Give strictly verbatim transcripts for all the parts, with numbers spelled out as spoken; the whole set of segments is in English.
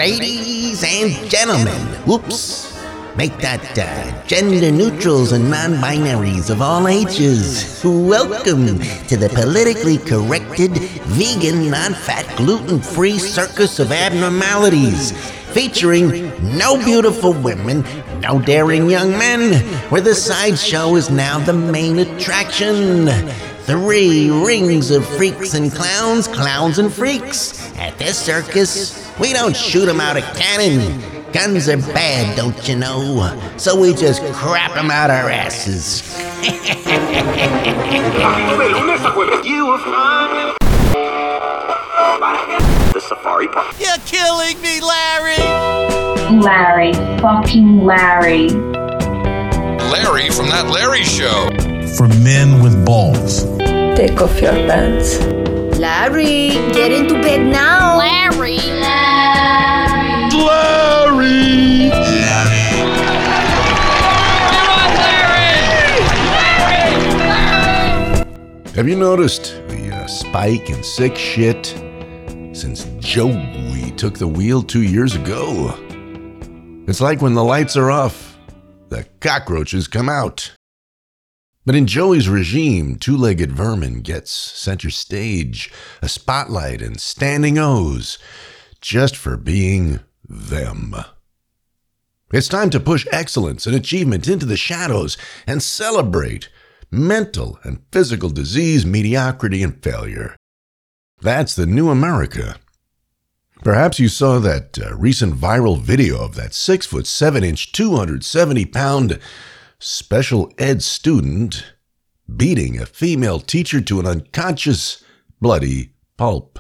Ladies and gentlemen, whoops, make that uh, gender neutrals and non-binaries of all ages. Welcome to the politically corrected, vegan, non-fat, gluten-free circus of abnormalities, featuring no beautiful women, no daring young men, where the sideshow is now the main attraction. Three rings of freaks and clowns, clowns and freaks. At this circus, we don't shoot 'em out of cannon. Guns are bad, don't you know? So we just crap 'em out our asses. The Safari Park. You're killing me, Larry! Larry, fucking Larry. Larry from That Larry Show. For men with balls. Take off your pants. Larry, get into bed now. Larry. Larry. Larry. Have you noticed the uh, spike in sick shit since Joey took the wheel two years ago? It's like when the lights are off, the cockroaches come out. But in Joey's regime, two-legged vermin gets center stage, a spotlight, and standing O's just for being them. It's time to push excellence and achievement into the shadows and celebrate mental and physical disease, mediocrity, and failure. That's the new America. Perhaps you saw that uh, recent viral video of that six foot seven inch, two hundred seventy pound special ed student beating a female teacher to an unconscious, bloody pulp.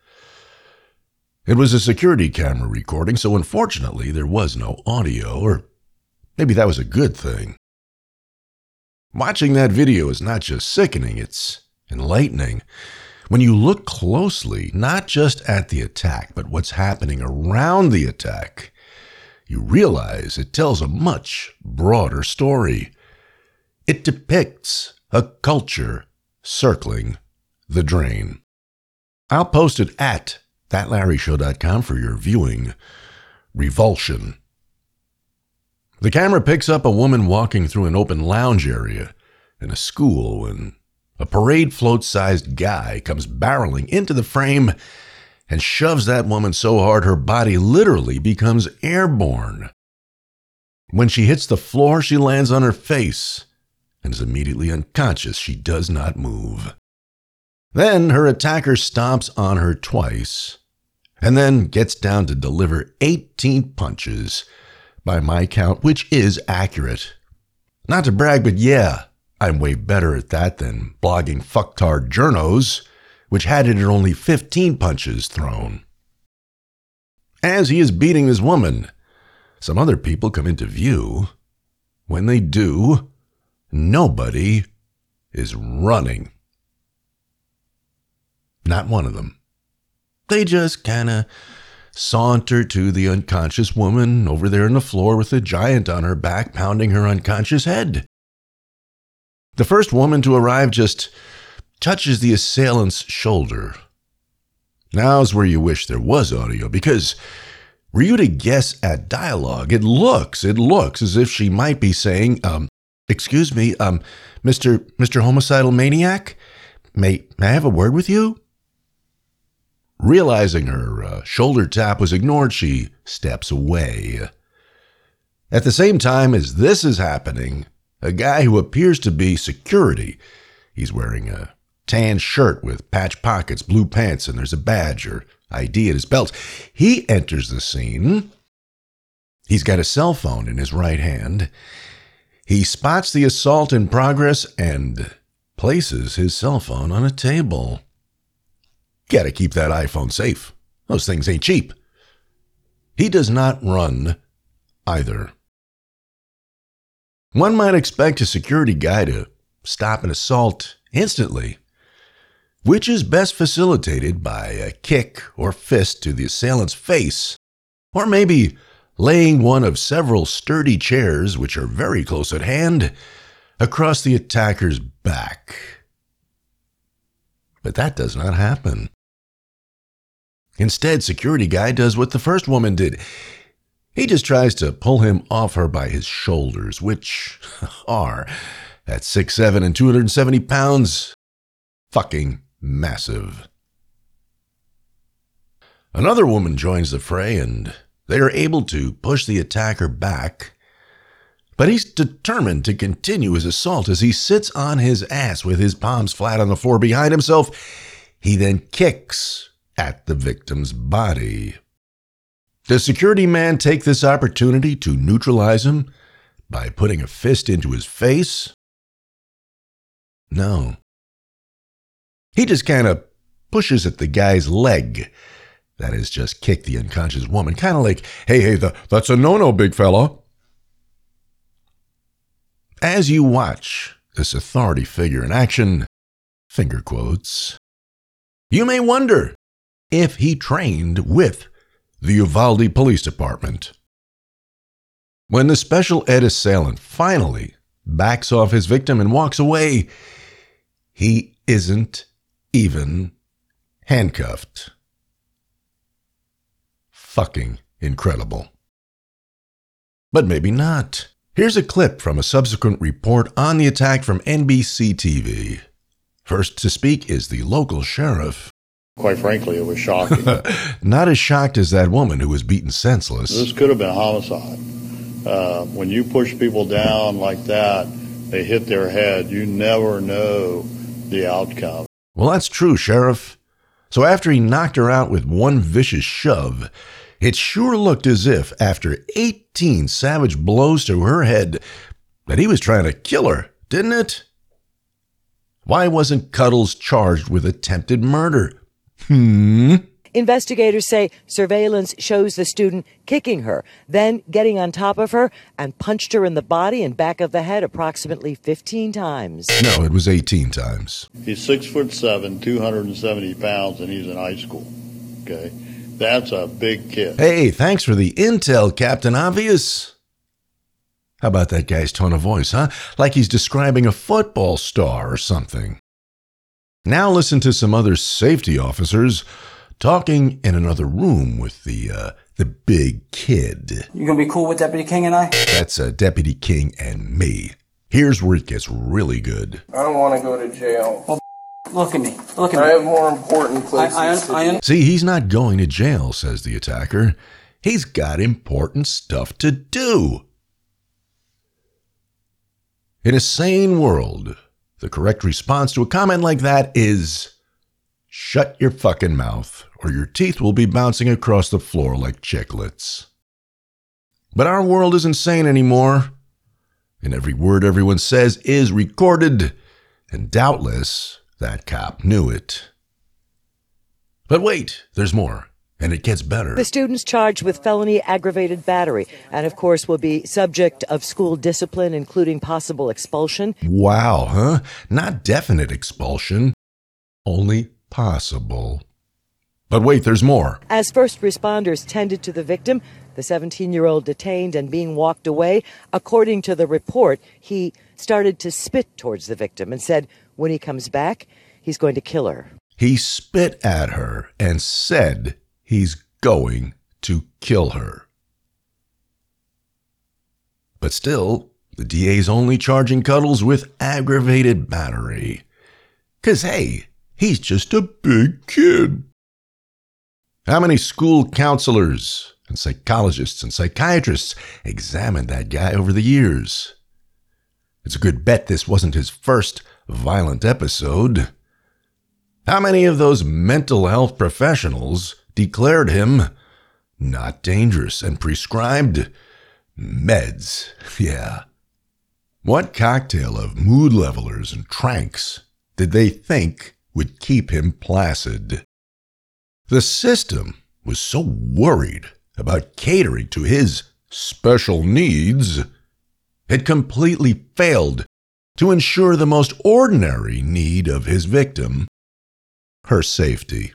It was a security camera recording, so unfortunately there was no audio, or maybe that was a good thing. Watching that video is not just sickening, it's enlightening. When you look closely, not just at the attack, but what's happening around the attack, you realize it tells a much broader story. It depicts a culture circling the drain. I'll post it at that larry show dot com for your viewing revulsion. The camera picks up a woman walking through an open lounge area in a school when a parade float-sized guy comes barreling into the frame and shoves that woman so hard her body literally becomes airborne. When she hits the floor, she lands on her face and is immediately unconscious. She does not move. Then her attacker stomps on her twice and then gets down to deliver eighteen punches, by my count, which is accurate. Not to brag, but yeah, I'm way better at that than blogging fucktard journos, which had it at only fifteen punches thrown. As he is beating this woman, some other people come into view. When they do, nobody is running. Not one of them. They just kind of saunter to the unconscious woman over there on the floor with a giant on her back pounding her unconscious head. The first woman to arrive just touches the assailant's shoulder. Now's where you wish there was audio, because were you to guess at dialogue, it looks, it looks as if she might be saying, um, excuse me, um, Mister Mister Homicidal Maniac, may, may I have a word with you? Realizing her uh, shoulder tap was ignored, she steps away. At the same time as this is happening, a guy who appears to be security, he's wearing a tan shirt with patch pockets, blue pants, and there's a badge or I D at his belt. He enters the scene. He's got a cell phone in his right hand. He spots the assault in progress and places his cell phone on a table. Gotta keep that iPhone safe. Those things ain't cheap. He does not run either. One might expect a security guy to stop an assault instantly, which is best facilitated by a kick or fist to the assailant's face, or maybe laying one of several sturdy chairs, which are very close at hand, across the attacker's back. But that does not happen. Instead, security guy does what the first woman did. He just tries to pull him off her by his shoulders, which are, at six foot seven and two hundred seventy pounds, fucking massive. Another woman joins the fray, and they are able to push the attacker back. But he's determined to continue his assault as he sits on his ass with his palms flat on the floor behind himself. He then kicks at the victim's body. The security man take this opportunity to neutralize him by putting a fist into his face? No. He just kind of pushes at the guy's leg. That is, just kick the unconscious woman. Kind of like, hey, hey, the, that's a no-no, big fella. As you watch this authority figure in action, finger quotes, you may wonder if he trained with the Uvalde Police Department. When the special ed assailant finally backs off his victim and walks away, he isn't even handcuffed. Fucking incredible. But maybe not. Here's a clip from a subsequent report on the attack from N B C T V. First to speak is the local sheriff. Quite frankly, it was shocking. Not as shocked as that woman who was beaten senseless. This could have been homicide. Uh, when you push people down like that, they hit their head. You never know the outcome. Well, that's true, Sheriff. So after he knocked her out with one vicious shove, it sure looked as if, after eighteen savage blows to her head, that he was trying to kill her, didn't it? Why wasn't Cuddles charged with attempted murder? Hmm? Investigators say surveillance shows the student kicking her, then getting on top of her and punched her in the body and back of the head approximately fifteen times. No, it was eighteen times. He's six foot seven, two hundred seventy pounds, and he's in high school. Okay? That's a big kid. Hey, thanks for the intel, Captain Obvious. How about that guy's tone of voice, huh? Like he's describing a football star or something. Now listen to some other safety officers talking in another room with the uh, the big kid. You gonna be cool with Deputy King and I? That's uh, Deputy King and me. Here's where it gets really good. I don't want to go to jail. Well, look at me. Look at I me. I have more important places I, I, to I, be. See, he's not going to jail, says the attacker. He's got important stuff to do. In a sane world, the correct response to a comment like that is, shut your fucking mouth, or your teeth will be bouncing across the floor like chiclets. But our world isn't sane anymore, and every word everyone says is recorded, and doubtless that cop knew it. But wait, there's more. And it gets better. The student's charged with felony aggravated battery and, of course, will be subject of school discipline, including possible expulsion. Wow, huh? Not definite expulsion. Only possible. But wait, there's more. As first responders tended to the victim, the seventeen-year-old detained and being walked away, according to the report, he started to spit towards the victim and said when he comes back, he's going to kill her. He spit at her and said he's going to kill her. But still, the D A's only charging Cuddles with aggravated battery. 'Cause hey, he's just a big kid. How many school counselors and psychologists and psychiatrists examined that guy over the years? It's a good bet this wasn't his first violent episode. How many of those mental health professionals declared him not dangerous and prescribed meds? Yeah. What cocktail of mood levelers and tranks did they think would keep him placid? The system was so worried about catering to his special needs, it completely failed to ensure the most ordinary need of his victim, her safety.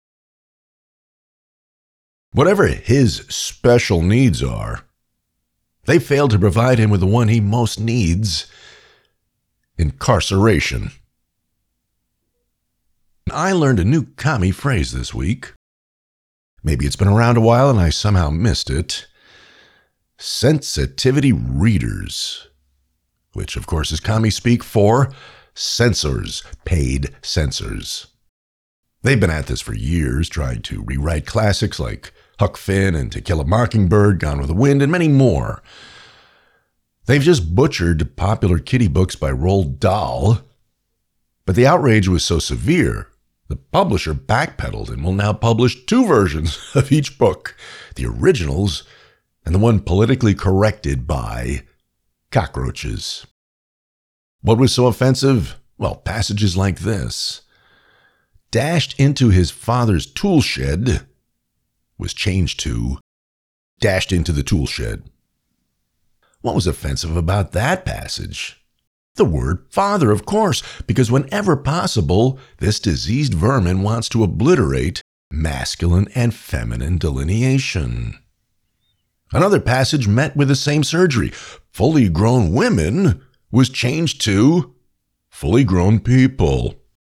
Whatever his special needs are, they failed to provide him with the one he most needs: incarceration. I learned a new commie phrase this week. Maybe it's been around a while and I somehow missed it. Sensitivity readers, which of course is commie speak for censors, paid censors. They've been at this for years, trying to rewrite classics like Huck Finn and To Kill a Mockingbird, Gone with the Wind, and many more. They've just butchered popular kiddie books by Roald Dahl, but the outrage was so severe, the publisher backpedaled and will now publish two versions of each book, the originals and the one politically corrected by cockroaches. What was so offensive? Well, passages like this. Dashed into his father's tool shed was changed to dashed into the tool shed. What was offensive about that passage? The word father, of course, because whenever possible, this diseased vermin wants to obliterate masculine and feminine delineation. Another passage met with the same surgery. Fully grown women was changed to fully grown people.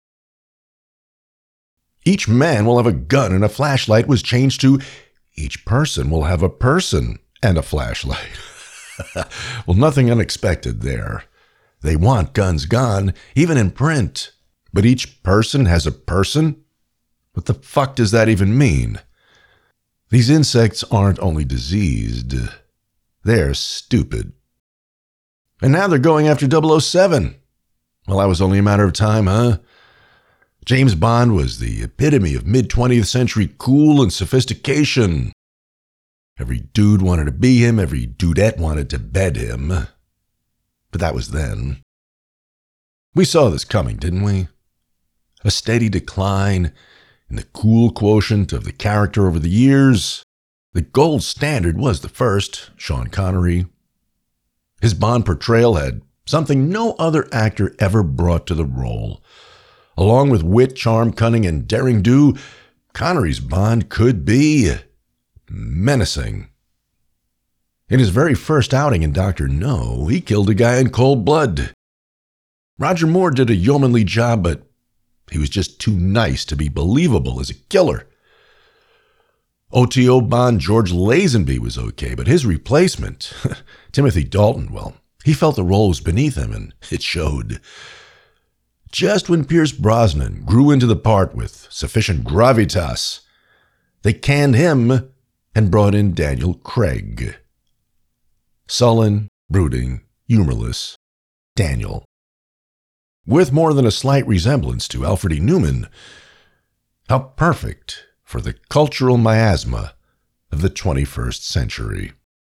Each man will have a gun and a flashlight was changed to each person will have a person and a flashlight. Well, nothing unexpected there. They want guns gone, even in print. But each person has a person? What the fuck does that even mean? These insects aren't only diseased, they're stupid. And now they're going after double oh seven. Well, that was only a matter of time, huh? James Bond was the epitome of mid-twentieth century cool and sophistication. Every dude wanted to be him, every dudette wanted to bed him. But that was then. We saw this coming, didn't we? A steady decline in the cool quotient of the character over the years. The gold standard was the first, Sean Connery. His Bond portrayal had something no other actor ever brought to the role. Along with wit, charm, cunning, and daring do, Connery's Bond could be menacing. In his very first outing in Doctor No, he killed a guy in cold blood. Roger Moore did a yeomanly job, but he was just too nice to be believable as a killer. O T O Bond George Lazenby was okay, but his replacement, Timothy Dalton, well, he felt the role was beneath him, and it showed. Just when Pierce Brosnan grew into the part with sufficient gravitas, they canned him and brought in Daniel Craig. Sullen, brooding, humorless, Daniel. With more than a slight resemblance to Alfred E. Newman, how perfect for the cultural miasma of the twenty-first century.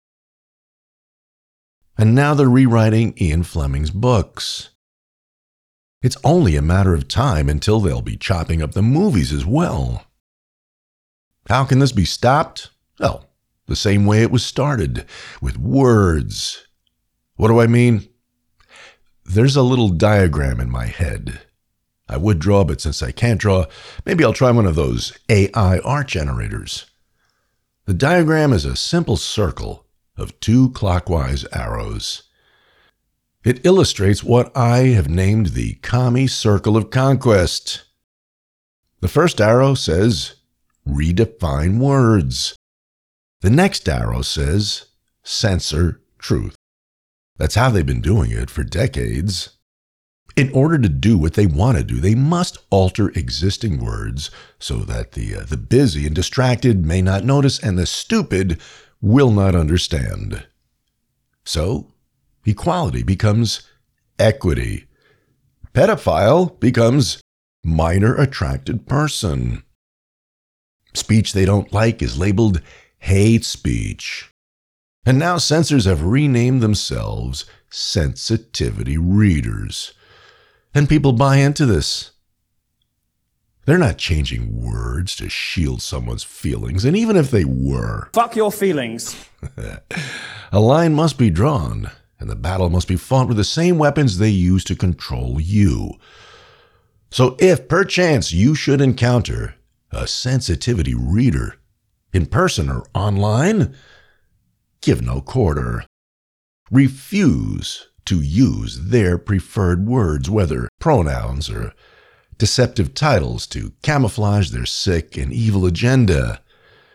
And now they're rewriting Ian Fleming's books. It's only a matter of time until they'll be chopping up the movies as well. How can this be stopped? Well, the same way it was started, with words. What do I mean? There's a little diagram in my head. I would draw, but since I can't draw, maybe I'll try one of those A I art generators. The diagram is a simple circle of two clockwise arrows. It illustrates what I have named the commie circle of conquest. The first arrow says, redefine words. The next arrow says, censor truth. That's how they've been doing it for decades. In order to do what they want to do, they must alter existing words so that the, uh, the busy and distracted may not notice and the stupid will not understand. So, equality becomes equity. Pedophile becomes minor attracted person. Speech they don't like is labeled hate speech. And now censors have renamed themselves sensitivity readers. And people buy into this. They're not changing words to shield someone's feelings, and even if they were, fuck your feelings. A line must be drawn, and the battle must be fought with the same weapons they use to control you. So if perchance you should encounter a sensitivity reader, in person or online, give no quarter. Refuse to use their preferred words, whether pronouns or deceptive titles, to camouflage their sick and evil agenda.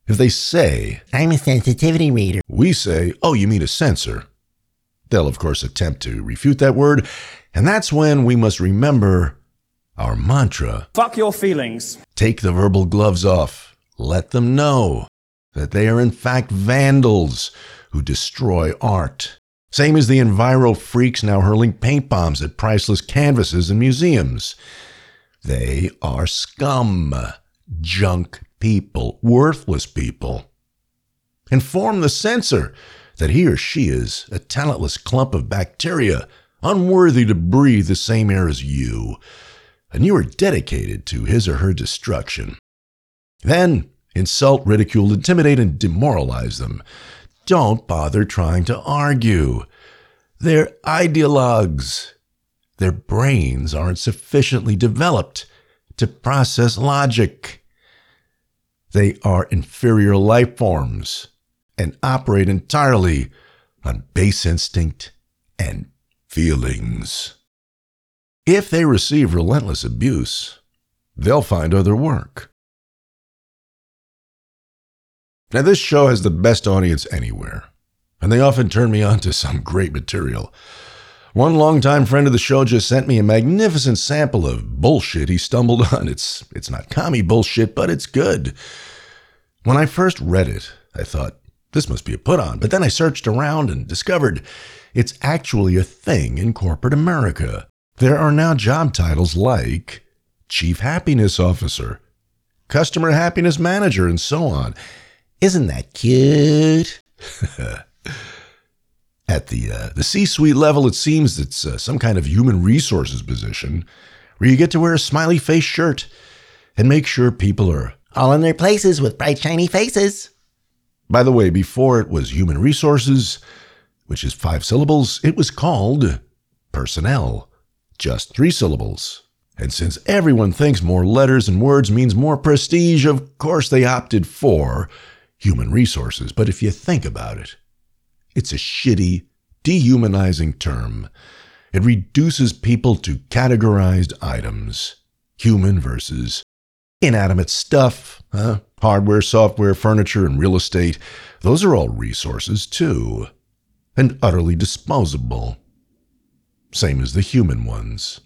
If they say, I'm a sensitivity reader, we say, oh, you mean a sensor. They'll, of course, attempt to refute that word, and that's when we must remember our mantra. Fuck your feelings. Take the verbal gloves off. Let them know that they are in fact vandals who destroy art. Same as the enviro freaks now hurling paint bombs at priceless canvases in museums. They are scum, junk people, worthless people. Inform the censor that he or she is a talentless clump of bacteria, unworthy to breathe the same air as you, and you are dedicated to his or her destruction. Then insult, ridicule, intimidate, and demoralize them. Don't bother trying to argue. They're ideologues. Their brains aren't sufficiently developed to process logic. They are inferior life forms and operate entirely on base instinct and feelings. If they receive relentless abuse, they'll find other work. Now, this show has the best audience anywhere, and they often turn me on to some great material. One longtime friend of the show just sent me a magnificent sample of bullshit he stumbled on. It's it's not commie bullshit, but it's good. When I first read it, I thought, this must be a put-on. But then I searched around and discovered it's actually a thing in corporate America. There are now job titles like Chief Happiness Officer, Customer Happiness Manager, and so on. Isn't that cute? At the uh, the C-suite level, it seems it's uh, some kind of human resources position where you get to wear a smiley face shirt and make sure people are all in their places with bright, shiny faces. By the way, before it was human resources, which is five syllables, it was called personnel, just three syllables. And since everyone thinks more letters and words means more prestige, of course they opted for human resources. But if you think about it, it's a shitty, dehumanizing term. It reduces people to categorized items, human versus inanimate stuff, huh? Hardware, software, furniture, and real estate. Those are all resources too, and utterly disposable. Same as the human ones.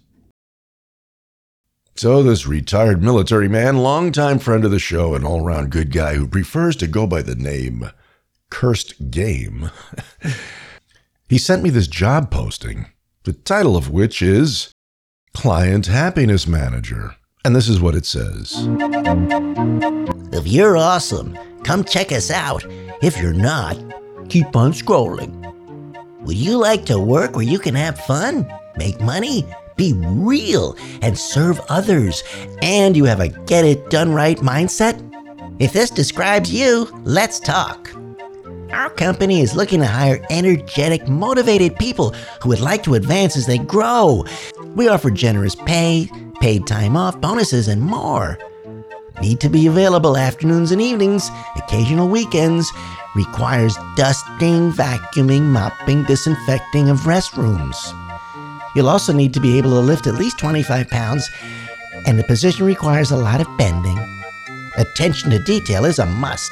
So this retired military man, longtime friend of the show, and all-around good guy who prefers to go by the name Cursed Game, he sent me this job posting, the title of which is Client Happiness Manager. And this is what it says. If you're awesome, come check us out. If you're not, keep on scrolling. Would you like to work where you can have fun, make money, be real, and serve others, and you have a get-it-done-right mindset? If this describes you, let's talk. Our company is looking to hire energetic, motivated people who would like to advance as they grow. We offer generous pay, paid time off, bonuses, and more. Need to be available afternoons and evenings, occasional weekends. Requires dusting, vacuuming, mopping, disinfecting of restrooms. You'll also need to be able to lift at least twenty-five pounds, and the position requires a lot of bending. Attention to detail is a must.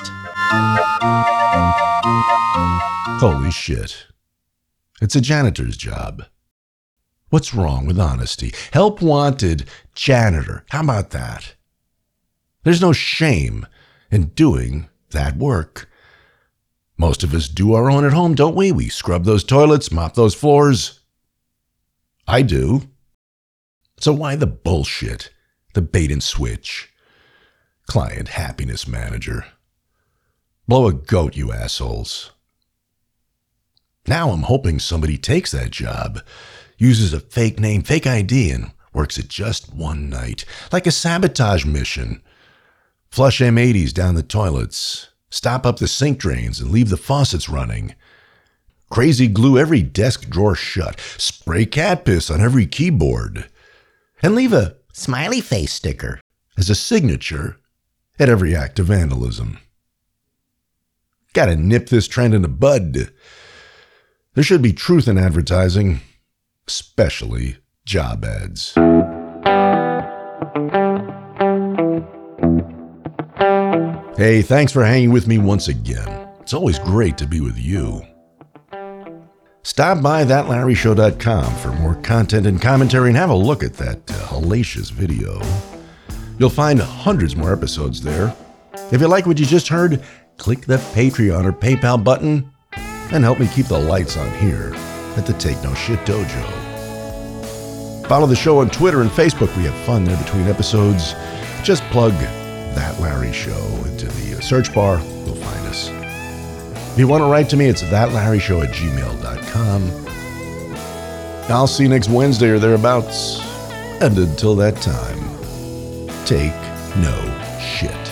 Holy shit. It's a janitor's job. What's wrong with honesty? Help wanted janitor. How about that? There's no shame in doing that work. Most of us do our own at home, don't we? We scrub those toilets, mop those floors. I do. So why the bullshit? The bait and switch? Client Happiness Manager. Blow a goat, you assholes. Now I'm hoping somebody takes that job, uses a fake name, fake I D, and works it just one night, like a sabotage mission. Flush M eighties down the toilets, stop up the sink drains and leave the faucets running. Crazy glue every desk drawer shut, spray cat piss on every keyboard, and leave a smiley face sticker as a signature at every act of vandalism. Gotta nip this trend in the bud. There should be truth in advertising, especially job ads. Hey, thanks for hanging with me once again. It's always great to be with you. Stop by that larry show dot com for more content and commentary and have a look at that uh, hellacious video. You'll find hundreds more episodes there. If you like what you just heard, click the Patreon or PayPal button and help me keep the lights on here at the Take No Shit Dojo. Follow the show on Twitter and Facebook. We have fun there between episodes. Just plug That Larry Show into the search bar. You'll find us. If you want to write to me, it's that larry show at gmail dot com. I'll see you next Wednesday or thereabouts. And until that time, take no shit.